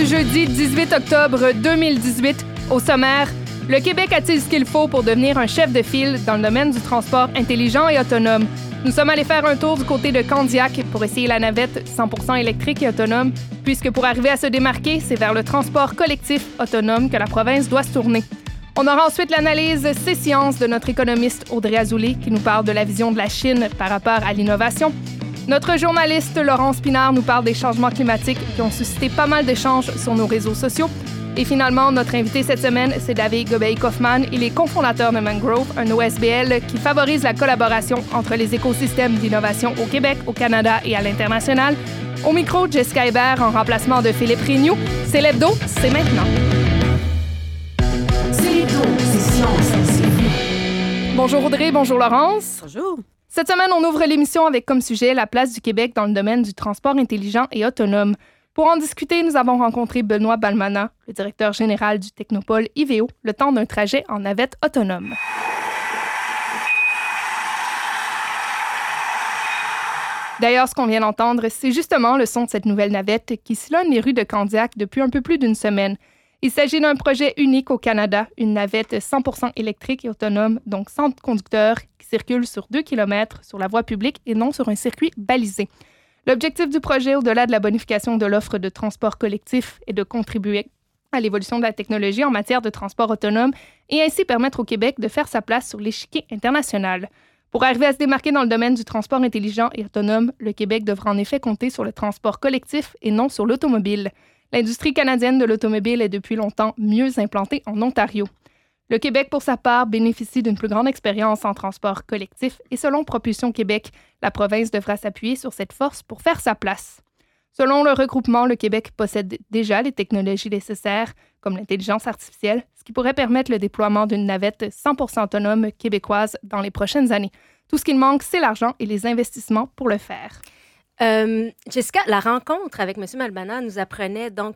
jeudi 18 octobre 2018. Au sommaire, le Québec a-t-il ce qu'il faut pour devenir un chef de file dans le domaine du transport intelligent et autonome? Nous sommes allés faire un tour du côté de Candiac pour essayer la navette 100% électrique et autonome, puisque pour arriver à se démarquer, c'est vers le transport collectif autonome que la province doit se tourner. On aura ensuite l'analyse C-Sciences de notre économiste Audrey Azoulay qui nous parle de la vision de la Chine par rapport à l'innovation. Notre journaliste Laurence Pinard nous parle des changements climatiques qui ont suscité pas mal d'échanges sur nos réseaux sociaux. Et finalement, notre invité cette semaine, c'est David Gobeil-Kaufmann. Il est cofondateur de Mangrove, un OSBL qui favorise la collaboration entre les écosystèmes d'innovation au Québec, au Canada et à l'international. Au micro, Jessica Hébert en remplacement de Philippe Rignoux. C'est l'hebdo, c'est maintenant. C'est l'hebdo, c'est science, c'est vie. Bonjour Audrey, bonjour Laurence. Bonjour. Cette semaine, on ouvre l'émission avec comme sujet la place du Québec dans le domaine du transport intelligent et autonome. Pour en discuter, nous avons rencontré Benoît Balmana, le directeur général du Technopôle IVEO, le temps d'un trajet en navette autonome. D'ailleurs, ce qu'on vient d'entendre, c'est justement le son de cette nouvelle navette qui sillonne les rues de Candiac depuis un peu plus d'une semaine. Il s'agit d'un projet unique au Canada, une navette 100% électrique et autonome, donc sans conducteur, qui circule sur 2 km sur la voie publique et non sur un circuit balisé. L'objectif du projet, au-delà de la bonification de l'offre de transport collectif, est de contribuer à l'évolution de la technologie en matière de transport autonome et ainsi permettre au Québec de faire sa place sur l'échiquier international. Pour arriver à se démarquer dans le domaine du transport intelligent et autonome, le Québec devra en effet compter sur le transport collectif et non sur l'automobile. L'industrie canadienne de l'automobile est depuis longtemps mieux implantée en Ontario. Le Québec, pour sa part, bénéficie d'une plus grande expérience en transport collectif et selon Propulsion Québec, la province devra s'appuyer sur cette force pour faire sa place. Selon le regroupement, le Québec possède déjà les technologies nécessaires, comme l'intelligence artificielle, ce qui pourrait permettre le déploiement d'une navette 100% autonome québécoise dans les prochaines années. Tout ce qu'il manque, c'est l'argent et les investissements pour le faire. Jessica, la rencontre avec M. Balmana nous apprenait donc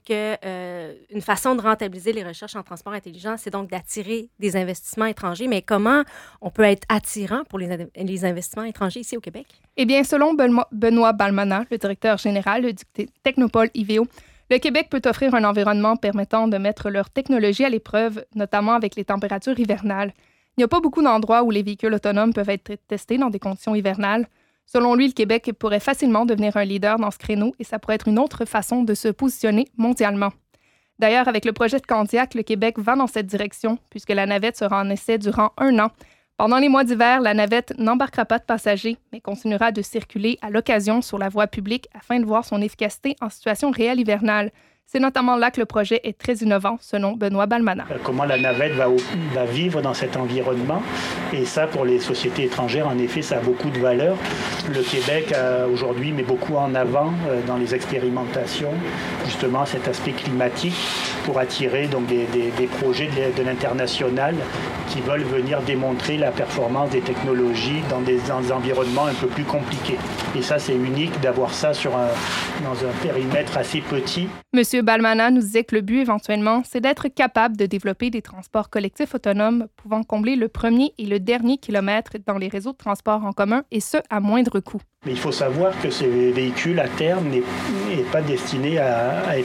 une façon de rentabiliser les recherches en transport intelligent, c'est donc d'attirer des investissements étrangers. Mais comment on peut être attirant pour les investissements étrangers ici au Québec? Eh bien, selon Benoît Balmana, le directeur général du Technopôle IVEO, le Québec peut offrir un environnement permettant de mettre leur technologie à l'épreuve, notamment avec les températures hivernales. Il n'y a pas beaucoup d'endroits où les véhicules autonomes peuvent être testés dans des conditions hivernales. Selon lui, le Québec pourrait facilement devenir un leader dans ce créneau et ça pourrait être une autre façon de se positionner mondialement. D'ailleurs, avec le projet de Candiac, le Québec va dans cette direction puisque la navette sera en essai durant 1 an. Pendant les mois d'hiver, la navette n'embarquera pas de passagers, mais continuera de circuler à l'occasion sur la voie publique afin de voir son efficacité en situation réelle hivernale. C'est notamment là que le projet est très innovant, selon Benoît Balmana. Comment la navette va vivre dans cet environnement. Et ça, pour les sociétés étrangères, en effet, ça a beaucoup de valeur. Le Québec, aujourd'hui, met beaucoup en avant dans les expérimentations, justement, cet aspect climatique pour attirer donc, des projets de l'international qui veulent venir démontrer la performance des technologies dans des environnements un peu plus compliqués. Et ça, c'est unique d'avoir ça dans un périmètre assez petit. Monsieur Balmana nous disait que le but, éventuellement, c'est d'être capable de développer des transports collectifs autonomes pouvant combler le premier et le dernier kilomètre dans les réseaux de transport en commun, et ce, à moindre coût. Mais il faut savoir que ces véhicules, à terme, n'est pas destiné à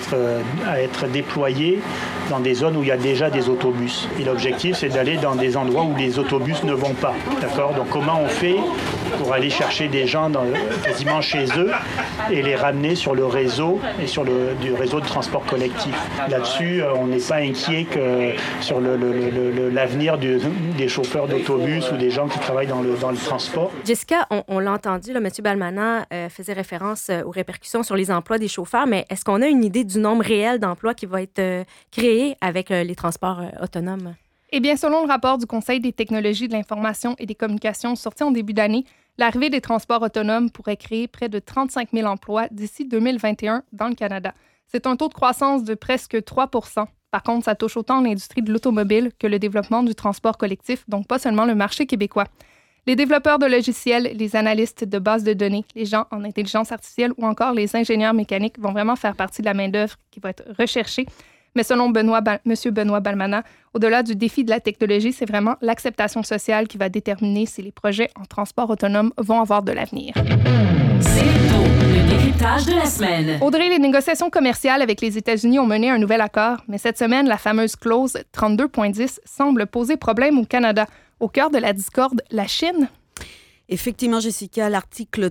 être déployés dans des zones où il y a déjà des autobus. Et l'objectif, c'est d'aller dans des endroits où les autobus ne vont pas. D'accord ? Donc, comment on fait pour aller chercher des gens quasiment chez eux et les ramener sur le réseau et sur du réseau de transport collectif. Là-dessus, on n'est pas inquiet que sur l'avenir des chauffeurs d'autobus ou des gens qui travaillent dans le transport. Jessica, on l'a entendu, là, M. Balmana faisait référence aux répercussions sur les emplois des chauffeurs, mais est-ce qu'on a une idée du nombre réel d'emplois qui va être créé avec les transports autonomes? Eh bien, selon le rapport du Conseil des technologies de l'information et des communications sorti en début d'année, l'arrivée des transports autonomes pourrait créer près de 35 000 emplois d'ici 2021 dans le Canada. C'est un taux de croissance de presque 3 %. Par contre, ça touche autant l'industrie de l'automobile que le développement du transport collectif, donc pas seulement le marché québécois. Les développeurs de logiciels, les analystes de bases de données, les gens en intelligence artificielle ou encore les ingénieurs mécaniques vont vraiment faire partie de la main-d'œuvre qui va être recherchée. Mais selon M. Benoît Balmana, au-delà du défi de la technologie, c'est vraiment l'acceptation sociale qui va déterminer si les projets en transport autonome vont avoir de l'avenir. C'est l'hebdo, le décryptage page de la semaine. Audrey, les négociations commerciales avec les États-Unis ont mené un nouvel accord, mais cette semaine, la fameuse clause 32.10 semble poser problème au Canada. Au cœur de la discorde, la Chine. Effectivement, Jessica, l'article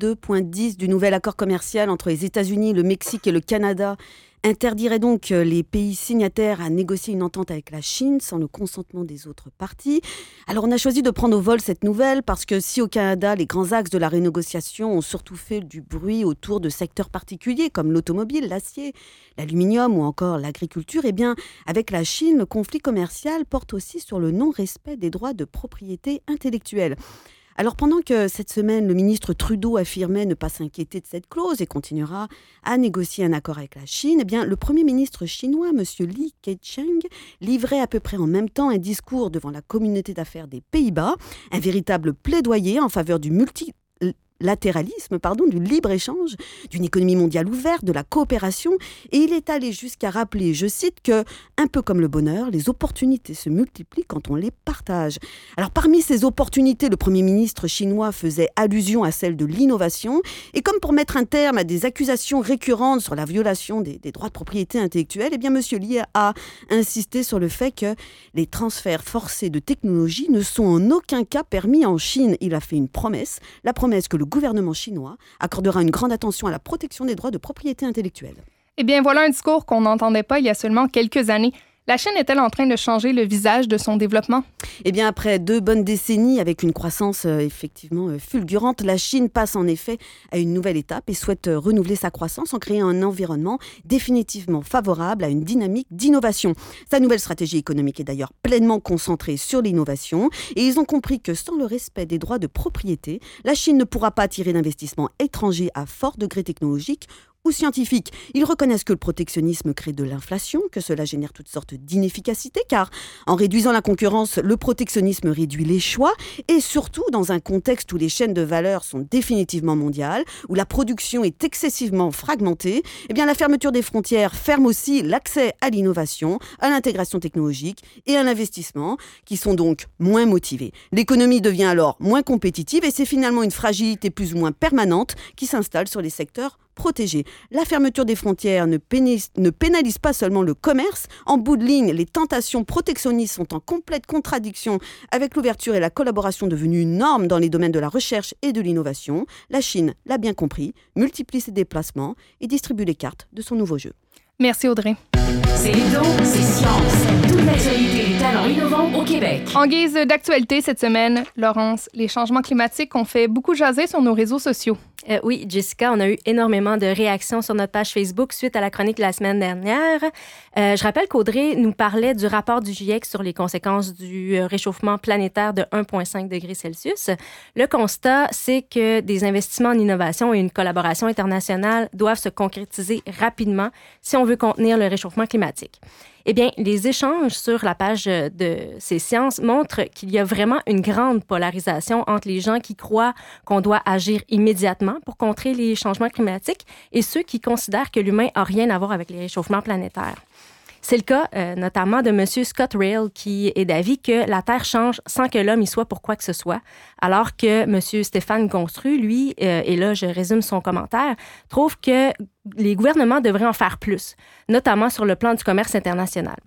32.10 du nouvel accord commercial entre les États-Unis, le Mexique et le Canada interdirait donc les pays signataires à négocier une entente avec la Chine sans le consentement des autres parties. Alors on a choisi de prendre au vol cette nouvelle parce que si au Canada, les grands axes de la renégociation ont surtout fait du bruit autour de secteurs particuliers comme l'automobile, l'acier, l'aluminium ou encore l'agriculture, eh bien avec la Chine, le conflit commercial porte aussi sur le non-respect des droits de propriété intellectuelle. Alors pendant que cette semaine, le ministre Trudeau affirmait ne pas s'inquiéter de cette clause et continuera à négocier un accord avec la Chine, eh bien, le Premier ministre chinois, M. Li Keqiang, livrait à peu près en même temps un discours devant la communauté d'affaires des Pays-Bas, un véritable plaidoyer en faveur du multilatéralisme, du libre-échange, d'une économie mondiale ouverte, de la coopération. Et il est allé jusqu'à rappeler, je cite, que, un peu comme le bonheur, les opportunités se multiplient quand on les partage. Alors parmi ces opportunités, le Premier ministre chinois faisait allusion à celle de l'innovation. Et comme pour mettre un terme à des accusations récurrentes sur la violation des droits de propriété intellectuelle, eh bien M. Li a insisté sur le fait que les transferts forcés de technologie ne sont en aucun cas permis en Chine. Il a fait une promesse, la promesse que le gouvernement chinois accordera une grande attention à la protection des droits de propriété intellectuelle. Eh bien, voilà un discours qu'on n'entendait pas il y a seulement quelques années. La Chine est-elle en train de changer le visage de son développement? Eh bien, après 2 bonnes décennies avec une croissance effectivement fulgurante, la Chine passe en effet à une nouvelle étape et souhaite renouveler sa croissance en créant un environnement définitivement favorable à une dynamique d'innovation. Sa nouvelle stratégie économique est d'ailleurs pleinement concentrée sur l'innovation et ils ont compris que sans le respect des droits de propriété, la Chine ne pourra pas attirer d'investissements étrangers à fort degré technologique ou scientifiques. Ils reconnaissent que le protectionnisme crée de l'inflation, que cela génère toutes sortes d'inefficacités, car en réduisant la concurrence, le protectionnisme réduit les choix, et surtout dans un contexte où les chaînes de valeur sont définitivement mondiales, où la production est excessivement fragmentée, eh bien la fermeture des frontières ferme aussi l'accès à l'innovation, à l'intégration technologique et à l'investissement, qui sont donc moins motivés. L'économie devient alors moins compétitive et c'est finalement une fragilité plus ou moins permanente qui s'installe sur les secteurs protégés. La fermeture des frontières ne pénalise pas seulement le commerce. En bout de ligne, les tentations protectionnistes sont en complète contradiction avec l'ouverture et la collaboration devenues une norme dans les domaines de la recherche et de l'innovation. La Chine l'a bien compris, multiplie ses déplacements et distribue les cartes de son nouveau jeu. Merci Audrey. C'est Ludo, c'est science. Toute l'actualité des talents innovants au Québec. En guise d'actualité cette semaine, Laurence, les changements climatiques ont fait beaucoup jaser sur nos réseaux sociaux. Oui, Jessica, on a eu énormément de réactions sur notre page Facebook suite à la chronique de la semaine dernière. Je rappelle qu'Audrey nous parlait du rapport du GIEC sur les conséquences du réchauffement planétaire de 1,5 degré Celsius. Le constat, c'est que des investissements en innovation et une collaboration internationale doivent se concrétiser rapidement si on veut contenir le réchauffement climatique. Eh bien, les échanges sur la page de ces sciences montrent qu'il y a vraiment une grande polarisation entre les gens qui croient qu'on doit agir immédiatement pour contrer les changements climatiques et ceux qui considèrent que l'humain n'a rien à voir avec les réchauffements planétaires. C'est le cas notamment de M. Scott Rail qui est d'avis que la Terre change sans que l'homme y soit pour quoi que ce soit, alors que M. Stéphane Gonstru, lui, et là je résume son commentaire, trouve que les gouvernements devraient en faire plus, notamment sur le plan du commerce international.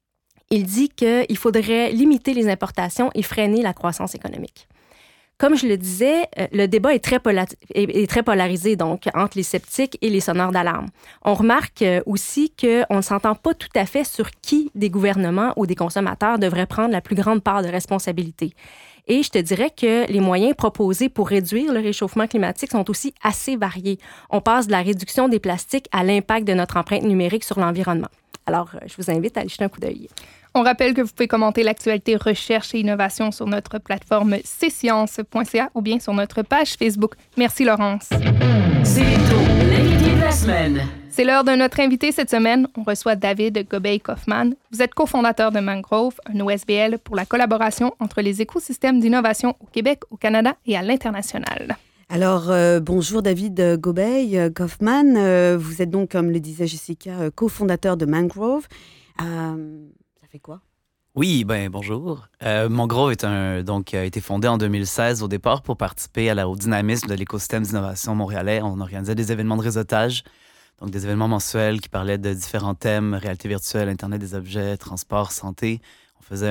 Il dit qu'il faudrait limiter les importations et freiner la croissance économique. Comme je le disais, le débat est très polarisé donc, entre les sceptiques et les sonneurs d'alarme. On remarque aussi qu'on ne s'entend pas tout à fait sur qui des gouvernements ou des consommateurs devraient prendre la plus grande part de responsabilité. Et je te dirais que les moyens proposés pour réduire le réchauffement climatique sont aussi assez variés. On passe de la réduction des plastiques à l'impact de notre empreinte numérique sur l'environnement. Alors, je vous invite à aller jeter un coup d'œil. On rappelle que vous pouvez commenter l'actualité recherche et innovation sur notre plateforme cscience.ca ou bien sur notre page Facebook. Merci Laurence. C'est Ludo, l'invité de la semaine. C'est l'heure de notre invité cette semaine. On reçoit David Gobeil-Kaufman. Vous êtes cofondateur de Mangrove, un OSBL pour la collaboration entre les écosystèmes d'innovation au Québec, au Canada et à l'international. Alors, bonjour David Gobeil-Kaufman. Vous êtes donc, comme le disait Jessica, cofondateur de Mangrove. Ça fait quoi? Oui, ben bonjour. Mon Grove a été fondé en 2016 au départ pour participer au dynamisme de l'écosystème d'innovation montréalais. On organisait des événements de réseautage, donc des événements mensuels qui parlaient de différents thèmes, réalité virtuelle, Internet des objets, transport, santé. On faisait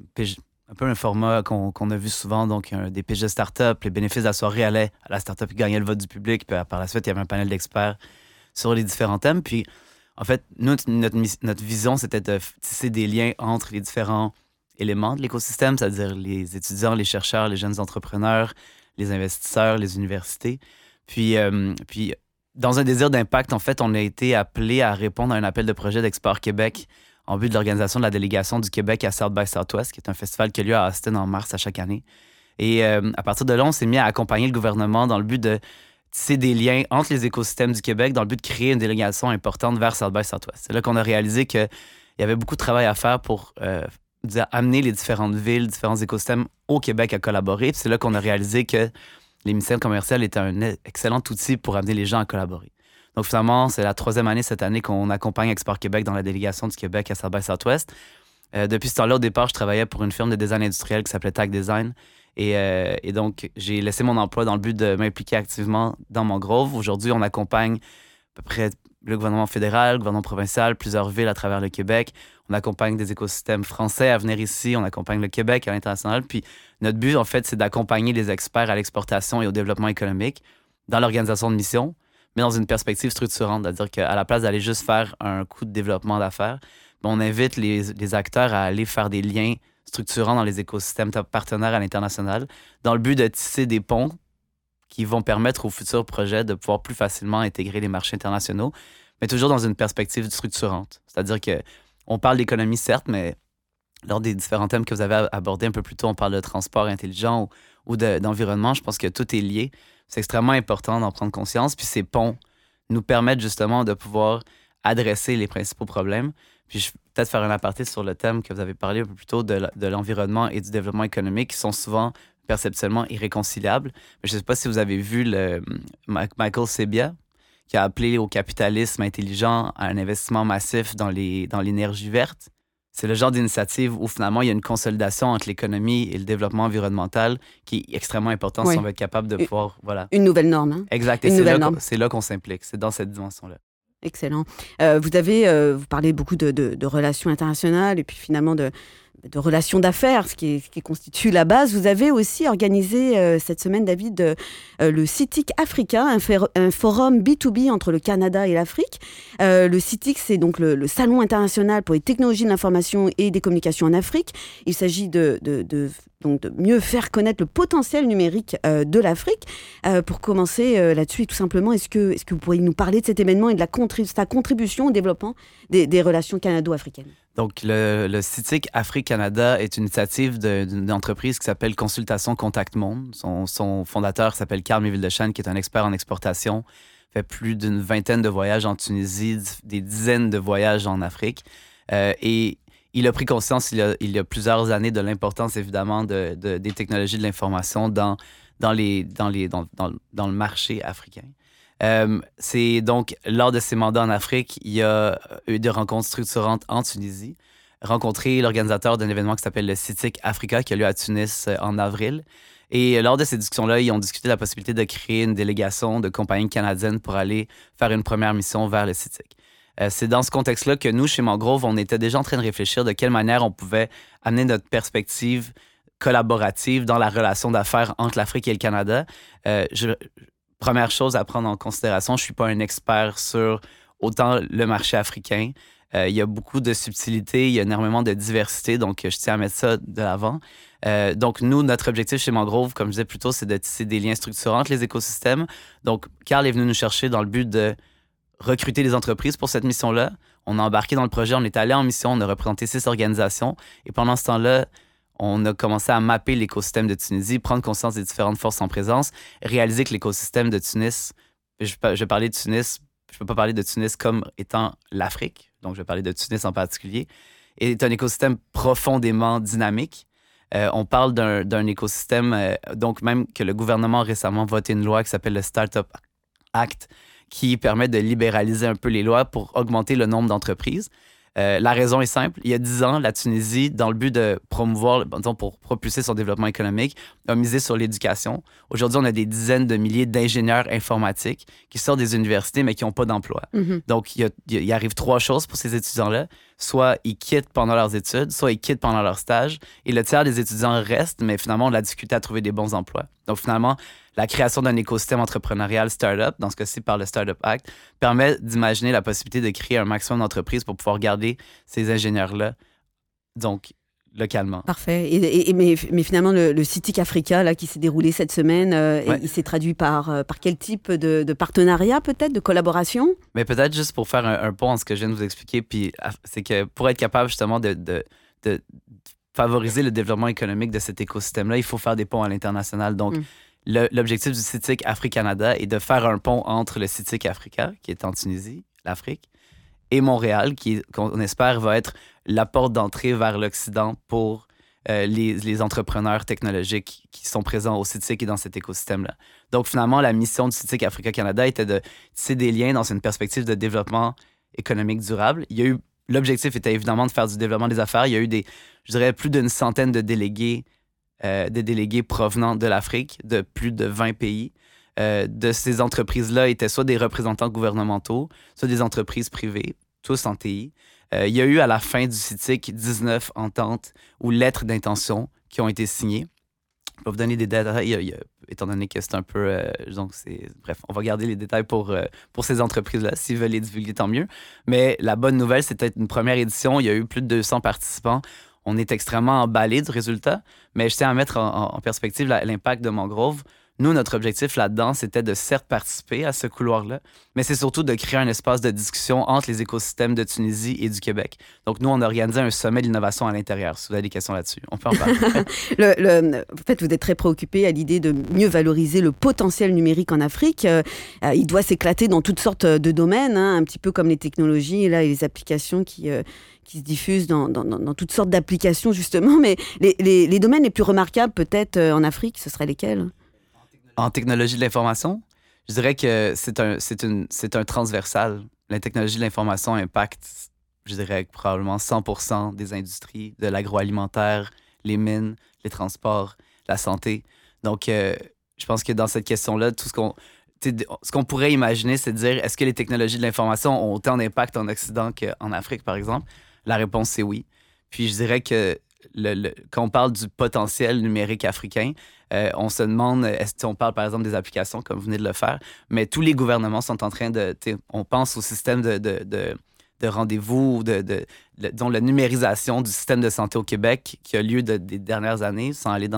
un peu un format qu'on a vu souvent, donc des pitches de start-up. Les bénéfices de la soirée allaient à la start-up qui gagnait le vote du public, puis par la suite, il y avait un panel d'experts sur les différents thèmes. Puis en fait, notre vision, c'était de tisser des liens entre les différents éléments de l'écosystème, c'est-à-dire les étudiants, les chercheurs, les jeunes entrepreneurs, les investisseurs, les universités. Puis dans un désir d'impact, en fait, on a été appelé à répondre à un appel de projet d'Export Québec en vue de l'organisation de la délégation du Québec à South by Southwest, qui est un festival qui a lieu à Austin en mars à chaque année. Et à partir de là, on s'est mis à accompagner le gouvernement dans le but de tisser des liens entre les écosystèmes du Québec dans le but de créer une délégation importante vers South by Southwest. C'est là qu'on a réalisé qu'il y avait beaucoup de travail à faire pour amener les différentes villes, différents écosystèmes au Québec à collaborer. Puis c'est là qu'on a réalisé que l'émission commerciale était un excellent outil pour amener les gens à collaborer. Donc finalement, c'est la 3e année cette année qu'on accompagne Export Québec dans la délégation du Québec à South by Southwest. Depuis ce temps-là, au départ, je travaillais pour une firme de design industriel qui s'appelait Tag Design. Et donc, j'ai laissé mon emploi dans le but de m'impliquer activement dans mon Grove. Aujourd'hui, on accompagne à peu près le gouvernement fédéral, le gouvernement provincial, plusieurs villes à travers le Québec. On accompagne des écosystèmes français à venir ici. On accompagne le Québec à l'international. Puis notre but, en fait, c'est d'accompagner les experts à l'exportation et au développement économique dans l'organisation de missions, mais dans une perspective structurante. C'est-à-dire qu'à la place d'aller juste faire un coup de développement d'affaires, on invite les acteurs à aller faire des liens structurants dans les écosystèmes partenaires à l'international, dans le but de tisser des ponts qui vont permettre aux futurs projets de pouvoir plus facilement intégrer les marchés internationaux, mais toujours dans une perspective structurante. C'est-à-dire qu'on parle d'économie, certes, mais lors des différents thèmes que vous avez abordés un peu plus tôt, on parle de transport intelligent ou d'environnement. Je pense que tout est lié. C'est extrêmement important d'en prendre conscience. Puis ces ponts nous permettent justement de pouvoir adresser les principaux problèmes. Puis je vais peut-être faire un aparté sur le thème que vous avez parlé un peu plus tôt de l'environnement et du développement économique qui sont souvent perceptuellement irréconciliables. Mais je ne sais pas si vous avez vu Michael Sebia qui a appelé au capitalisme intelligent à un investissement massif dans l'énergie verte. C'est le genre d'initiative où finalement il y a une consolidation entre l'économie et le développement environnemental qui est extrêmement important si on veut être capable de pouvoir... Voilà. Une nouvelle norme. Hein? Exact. Et c'est là qu'on s'implique. C'est dans cette dimension-là. Excellent. Vous parlez beaucoup de relations internationales et puis finalement de relations d'affaires, ce qui constitue la base. Vous avez aussi organisé cette semaine, David, le CITIC Africa, un forum B2B entre le Canada et l'Afrique. Le CITIC, c'est donc le Salon international pour les technologies de l'information et des communications en Afrique. Il s'agit de mieux faire connaître le potentiel numérique de l'Afrique. Pour commencer là-dessus, tout simplement, est-ce que vous pourriez nous parler de cet événement et de sa contribution au développement des relations canado-africaines? Donc, le CITIC Afrique-Canada est une initiative d'une entreprise qui s'appelle Consultation Contact Monde. Son fondateur s'appelle Carl Méville-Deschênes, qui est un expert en exportation, fait plus d'une vingtaine de voyages en Tunisie, des dizaines de voyages en Afrique. Et il a pris conscience il y a plusieurs années de l'importance, évidemment, des technologies de l'information dans le marché africain. C'est donc, lors de ses mandats en Afrique, il y a eu des rencontres structurantes en Tunisie. Rencontré l'organisateur d'un événement qui s'appelle le CITIC Africa, qui a lieu à Tunis en avril. Et lors de ces discussions-là, ils ont discuté de la possibilité de créer une délégation de compagnies canadiennes pour aller faire une première mission vers le CITIC. C'est dans ce contexte-là que nous, chez Mangrove, on était déjà en train de réfléchir de quelle manière on pouvait amener notre perspective collaborative dans la relation d'affaires entre l'Afrique et le Canada. Première chose à prendre en considération, je ne suis pas un expert sur autant le marché africain. Il y a beaucoup de subtilités, il y a énormément de diversité, donc je tiens à mettre ça de l'avant. Donc nous, notre objectif chez Mangrove, comme je disais plus tôt, c'est de tisser des liens structurants entre les écosystèmes. Donc Carl est venu nous chercher dans le but de recruter des entreprises pour cette mission-là. On a embarqué dans le projet, on est allé en mission, on a représenté 6 organisations. Et pendant ce temps-là, on a commencé à mapper l'écosystème de Tunisie, prendre conscience des différentes forces en présence, réaliser que l'écosystème de Tunis, je vais parler de Tunis, je ne peux pas parler de Tunis comme étant l'Afrique, donc je vais parler de Tunis en particulier, est un écosystème profondément dynamique. On parle d'un écosystème, donc même que le gouvernement a récemment voté une loi qui s'appelle le Startup Act, qui permet de libéraliser un peu les lois pour augmenter le nombre d'entreprises. La raison est simple. Il y a 10 ans, la Tunisie, dans le but de promouvoir, disons, pour propulser son développement économique, a misé sur l'éducation. Aujourd'hui, on a des dizaines de milliers d'ingénieurs informatiques qui sortent des universités, mais qui n'ont pas d'emploi. Donc, il arrive 3 choses pour ces étudiants-là. Soit ils quittent pendant leurs études, soit ils quittent pendant leur stage. Et le tiers des étudiants restent, mais finalement, on a de la difficulté à trouver des bons emplois. Donc, finalement, la création d'un écosystème entrepreneurial start-up, dans ce cas-ci par le Startup Act, permet d'imaginer la possibilité de créer un maximum d'entreprises pour pouvoir garder ces ingénieurs-là, donc localement. Parfait. Mais finalement, le CITIC Africa là, qui s'est déroulé cette semaine, il s'est traduit par quel type de partenariat peut-être, de collaboration? Mais peut-être juste pour faire un pont en ce que je viens de vous expliquer, puis c'est que pour être capable justement de favoriser le développement économique de cet écosystème-là, il faut faire des ponts à l'international. Donc, l'objectif du CITIC Afrique-Canada est de faire un pont entre le CITIC Africa, qui est en Tunisie, l'Afrique, et Montréal, qu'on espère va être la porte d'entrée vers l'Occident pour les entrepreneurs technologiques qui sont présents au CITIC et dans cet écosystème-là. Donc, finalement, la mission du CITIC Africa-Canada était de tisser des liens dans une perspective de développement économique durable. L'objectif était évidemment de faire du développement des affaires. Il y a eu je dirais, plus d'une centaine de délégués provenant de l'Afrique, de plus de 20 pays. De ces entreprises-là étaient soit des représentants gouvernementaux, soit des entreprises privées, tous en TI. Il y a eu à la fin du CITIC 19 ententes ou lettres d'intention qui ont été signées. Je vais vous donner des détails, étant donné que c'est un peu... bref, on va garder les détails pour ces entreprises-là. S'ils veulent les divulguer, tant mieux. Mais la bonne nouvelle, c'était une première édition. Il y a eu plus de 200 participants. On est extrêmement emballés du résultat. Mais je tiens à mettre en perspective l'impact de Mangrove. Nous, notre objectif là-dedans, c'était de certes participer à ce couloir-là, mais c'est surtout de créer un espace de discussion entre les écosystèmes de Tunisie et du Québec. Donc, nous, on a organisé un sommet d'innovation à l'intérieur. Si vous avez des questions là-dessus, on peut en parler. En fait, vous êtes très préoccupé à l'idée de mieux valoriser le potentiel numérique en Afrique. Il doit s'éclater dans toutes sortes de domaines, un petit peu comme les technologies et les applications qui se diffusent dans toutes sortes d'applications, justement. Mais les domaines les plus remarquables, peut-être, en Afrique, ce seraient lesquels? En technologie de l'information, je dirais que c'est un transversal. La technologie de l'information impacte, je dirais, probablement 100% des industries, de l'agroalimentaire, les mines, les transports, la santé. Donc, je pense que dans cette question-là, ce qu'on pourrait imaginer, c'est de dire, est-ce que les technologies de l'information ont autant d'impact en Occident qu'en Afrique, par exemple? La réponse, c'est oui. Puis, je dirais que quand on parle du potentiel numérique africain, on se demande, on parle par exemple des applications comme vous venez de le faire, mais tous les gouvernements sont en train on pense au système de rendez-vous, dont la numérisation du système de santé au Québec qui a lieu des dernières années,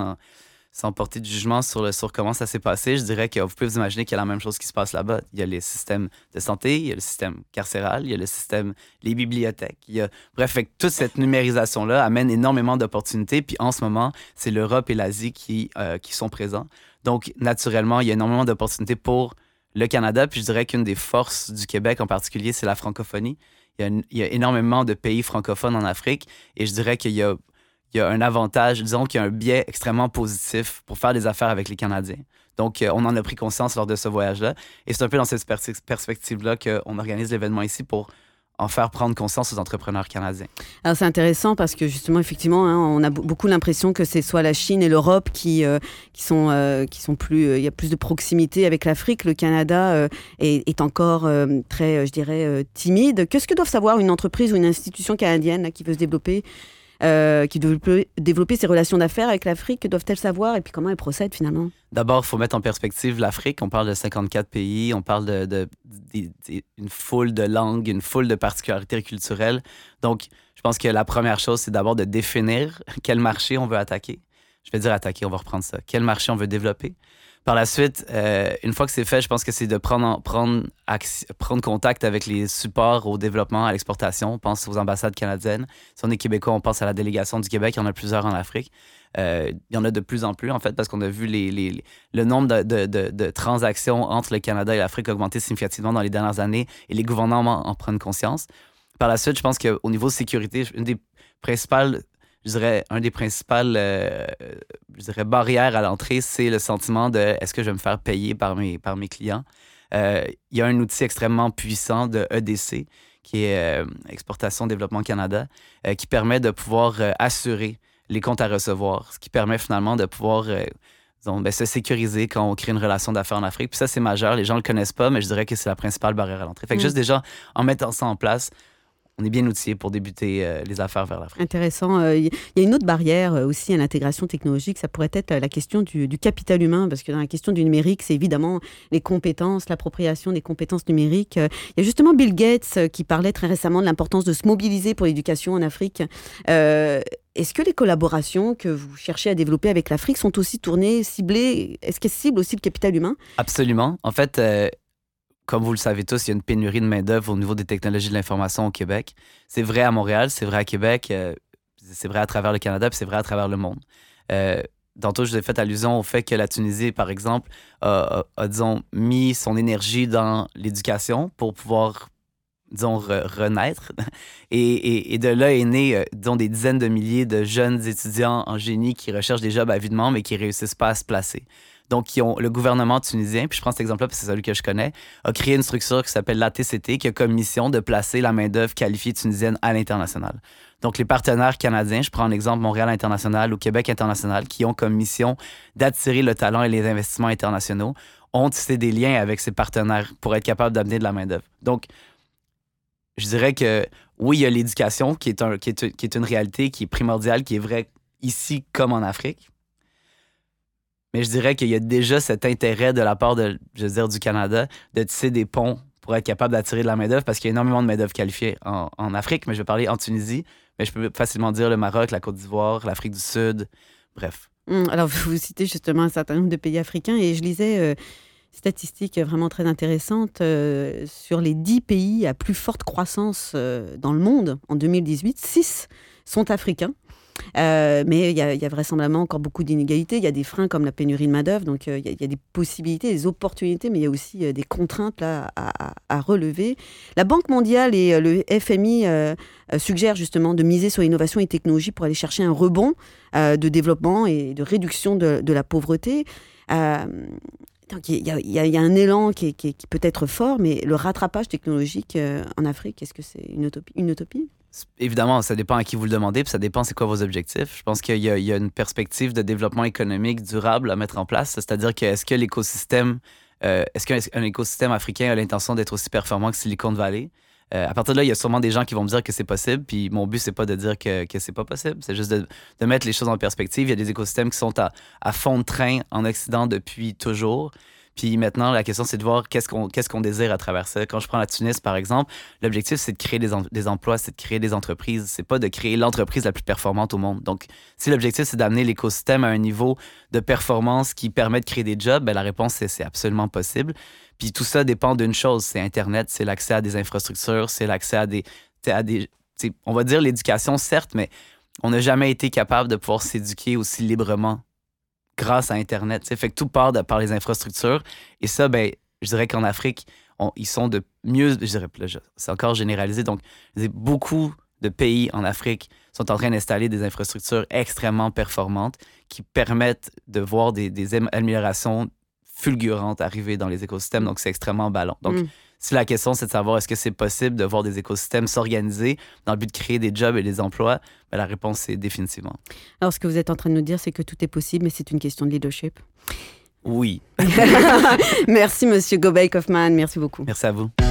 sans porter de jugement sur comment ça s'est passé. Je dirais que vous pouvez vous imaginer qu'il y a la même chose qui se passe là-bas. Il y a les systèmes de santé, il y a le système carcéral, il y a les bibliothèques. Bref, toute cette numérisation-là amène énormément d'opportunités. Puis en ce moment, c'est l'Europe et l'Asie qui sont présents. Donc, naturellement, il y a énormément d'opportunités pour le Canada. Puis je dirais qu'une des forces du Québec en particulier, c'est la francophonie. Il y a énormément de pays francophones en Afrique. Et je dirais qu'il y a un avantage, disons qu'il y a un biais extrêmement positif pour faire des affaires avec les Canadiens. Donc, on en a pris conscience lors de ce voyage-là. Et c'est un peu dans cette perspective-là qu'on organise l'événement ici pour en faire prendre conscience aux entrepreneurs canadiens. Alors, c'est intéressant parce que justement, effectivement, on a beaucoup l'impression que c'est soit la Chine et l'Europe qui sont plus... il y a plus de proximité avec l'Afrique. Le Canada est encore très, je dirais, timide. Qu'est-ce que doivent savoir une entreprise ou une institution canadienne là, qui veut se développer qui doivent développer ses relations d'affaires avec l'Afrique? Que doivent-elles savoir et puis comment elles procèdent finalement? D'abord, il faut mettre en perspective l'Afrique. On parle de 54 pays, on parle d'une foule de langues, une foule de particularités culturelles. Donc, je pense que la première chose, c'est d'abord de définir quel marché on veut attaquer. Je vais dire attaquer, on va reprendre ça. Quel marché on veut développer? Par la suite, une fois que c'est fait, je pense que c'est de prendre contact avec les supports au développement, à l'exportation. On pense aux ambassades canadiennes. Si on est québécois, on pense à la délégation du Québec. Il y en a plusieurs en Afrique. Il y en a de plus en plus, en fait, parce qu'on a vu le nombre de transactions entre le Canada et l'Afrique augmenter significativement dans les dernières années et les gouvernements en prennent conscience. Par la suite, je pense qu'au niveau sécurité, un des principales barrières à l'entrée, c'est le sentiment de est-ce que je vais me faire payer par mes clients. Il y a un outil extrêmement puissant de EDC qui est Exportation Développement Canada, qui permet de pouvoir assurer les comptes à recevoir, ce qui permet finalement de pouvoir se sécuriser quand on crée une relation d'affaires en Afrique. Puis ça, c'est majeur. Les gens ne le connaissent pas, mais je dirais que c'est la principale barrière à l'entrée. Fait que juste déjà, en mettant ça en place, on est bien outillé pour débuter les affaires vers l'Afrique. Intéressant. Il y a une autre barrière aussi à l'intégration technologique, ça pourrait être la question du capital humain, parce que dans la question du numérique, c'est évidemment les compétences, l'appropriation des compétences numériques. Il y a justement Bill Gates qui parlait très récemment de l'importance de se mobiliser pour l'éducation en Afrique. Est-ce que les collaborations que vous cherchez à développer avec l'Afrique sont aussi tournées, ciblées? Est-ce qu'elles ciblent aussi le capital humain? Absolument. En fait, comme vous le savez tous, il y a une pénurie de main-d'œuvre au niveau des technologies de l'information au Québec. C'est vrai à Montréal, c'est vrai à Québec, c'est vrai à travers le Canada, puis c'est vrai à travers le monde. Tantôt, je vous ai fait allusion au fait que la Tunisie, par exemple, a disons, mis son énergie dans l'éducation pour pouvoir, disons, renaître. Et de là est né, disons, des dizaines de milliers de jeunes étudiants en génie qui recherchent des jobs avidement, mais qui ne réussissent pas à se placer. Donc, le gouvernement tunisien, puis je prends cet exemple-là parce que c'est celui que je connais, a créé une structure qui s'appelle l'ATCT, qui a comme mission de placer la main-d'œuvre qualifiée tunisienne à l'international. Donc, les partenaires canadiens, je prends un exemple Montréal International ou Québec International, qui ont comme mission d'attirer le talent et les investissements internationaux, ont tissé des liens avec ces partenaires pour être capables d'amener de la main-d'œuvre. Donc, je dirais que oui, il y a l'éducation qui est une réalité qui est primordiale, qui est vraie ici comme en Afrique. Mais je dirais qu'il y a déjà cet intérêt de la part du Canada de tisser des ponts pour être capable d'attirer de la main-d'œuvre parce qu'il y a énormément de main-d'œuvre qualifiée en Afrique, mais je vais parler en Tunisie, mais je peux facilement dire le Maroc, la Côte d'Ivoire, l'Afrique du Sud, bref. Alors, vous citez justement un certain nombre de pays africains et je lisais statistiques vraiment très intéressantes sur les 10 pays à plus forte croissance dans le monde en 2018. 6 sont africains. Mais il y a vraisemblablement encore beaucoup d'inégalités. Il y a des freins comme la pénurie de main-d'œuvre. Donc, il y a des possibilités, des opportunités, mais il y a aussi des contraintes là, à relever. La Banque mondiale et le FMI suggèrent justement de miser sur l'innovation et technologie pour aller chercher un rebond de développement et de réduction de la pauvreté. Donc, il y a un élan qui peut être fort, mais le rattrapage technologique en Afrique, est-ce que c'est une utopie? Évidemment, ça dépend à qui vous le demandez, puis ça dépend c'est quoi vos objectifs. Je pense qu'il y a une perspective de développement économique durable à mettre en place, c'est-à-dire que est-ce qu'un écosystème africain a l'intention d'être aussi performant que Silicon Valley? À partir de là, il y a sûrement des gens qui vont me dire que c'est possible, puis mon but, c'est pas de dire que c'est pas possible, c'est juste de mettre les choses en perspective. Il y a des écosystèmes qui sont à fond de train en Occident depuis toujours. Puis maintenant, la question, c'est de voir qu'est-ce qu'on désire à travers ça. Quand je prends la Tunis, par exemple, l'objectif, c'est de créer des emplois, c'est de créer des entreprises. C'est pas de créer l'entreprise la plus performante au monde. Donc, si l'objectif, c'est d'amener l'écosystème à un niveau de performance qui permet de créer des jobs, bien, la réponse, c'est absolument possible. Puis tout ça dépend d'une chose, c'est Internet, c'est l'accès à des infrastructures, c'est l'accès à des on va dire l'éducation, certes, mais on n'a jamais été capable de pouvoir s'éduquer aussi librement grâce à Internet. Fait que tout part par les infrastructures. Et ça, ben, je dirais qu'en Afrique, ils sont de mieux... Je dirais, c'est encore généralisé. Donc, beaucoup de pays en Afrique sont en train d'installer des infrastructures extrêmement performantes qui permettent de voir des améliorations fulgurantes arriver dans les écosystèmes. Donc, c'est extrêmement emballant. Donc, si la question, c'est de savoir est-ce que c'est possible de voir des écosystèmes s'organiser dans le but de créer des jobs et des emplois, bien, la réponse, c'est définitivement. Alors, ce que vous êtes en train de nous dire, c'est que tout est possible, mais c'est une question de leadership. Oui. Merci, Monsieur Gobey-Kaufmann. Merci beaucoup. Merci à vous.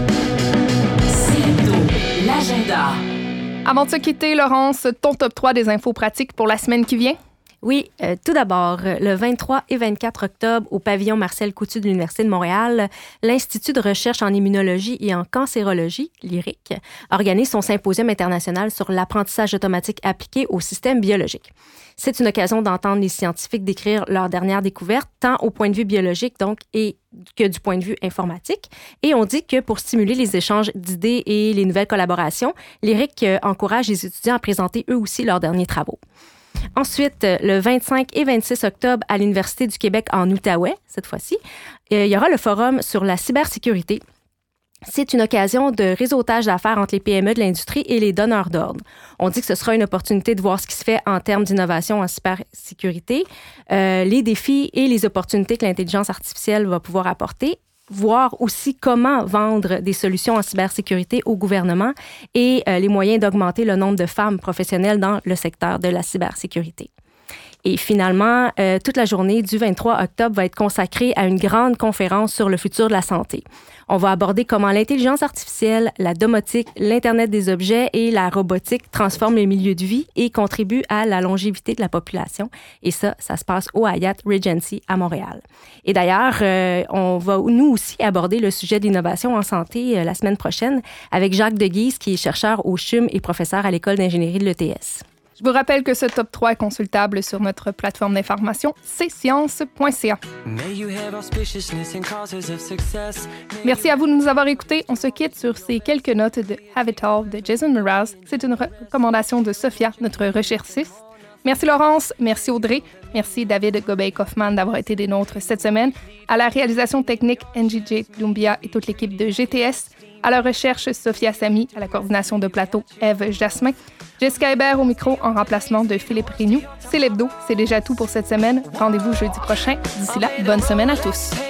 C'est l'agenda. Avant de se quitter, Laurence, ton top 3 des infos pratiques pour la semaine qui vient? Oui, tout d'abord, le 23 et 24 octobre, au pavillon Marcel Coutu de l'Université de Montréal, l'Institut de recherche en immunologie et en cancérologie, l'IRIC, organise son symposium international sur l'apprentissage automatique appliqué au système biologique. C'est une occasion d'entendre les scientifiques décrire leurs dernières découvertes, tant au point de vue biologique donc, et que du point de vue informatique. Et on dit que pour stimuler les échanges d'idées et les nouvelles collaborations, l'IRIC encourage les étudiants à présenter eux aussi leurs derniers travaux. Ensuite, le 25 et 26 octobre, à l'Université du Québec en Outaouais, cette fois-ci, il y aura le forum sur la cybersécurité. C'est une occasion de réseautage d'affaires entre les PME de l'industrie et les donneurs d'ordre. On dit que ce sera une opportunité de voir ce qui se fait en termes d'innovation en cybersécurité, les défis et les opportunités que l'intelligence artificielle va pouvoir apporter. voir aussi comment vendre des solutions en cybersécurité au gouvernement et les moyens d'augmenter le nombre de femmes professionnelles dans le secteur de la cybersécurité. Et finalement, toute la journée du 23 octobre va être consacrée à une grande conférence sur le futur de la santé. On va aborder comment l'intelligence artificielle, la domotique, l'Internet des objets et la robotique transforment les milieux de vie et contribuent à la longévité de la population. Et ça se passe au Hyatt Regency à Montréal. Et d'ailleurs, on va nous aussi aborder le sujet d'innovation en santé la semaine prochaine avec Jacques Deguise, qui est chercheur au CHUM et professeur à l'École d'ingénierie de l'ETS. Je vous rappelle que ce top 3 est consultable sur notre plateforme d'information cscience.ca. Merci à vous de nous avoir écoutés. On se quitte sur ces quelques notes de Have It All de Jason Mraz. C'est une recommandation de Sophia, notre recherchiste. Merci Laurence, merci Audrey, merci David Gobeil-Kaufmann d'avoir été des nôtres cette semaine. À la réalisation technique, NJJ Doumbia et toute l'équipe de GTS. À la recherche, Sophia Samy. À la coordination de plateau, Ève Jasmin. Jessica Hébert au micro en remplacement de Philippe Rignoux. C'est l'hebdo, c'est déjà tout pour cette semaine. Rendez-vous jeudi prochain. D'ici là, bonne semaine à tous.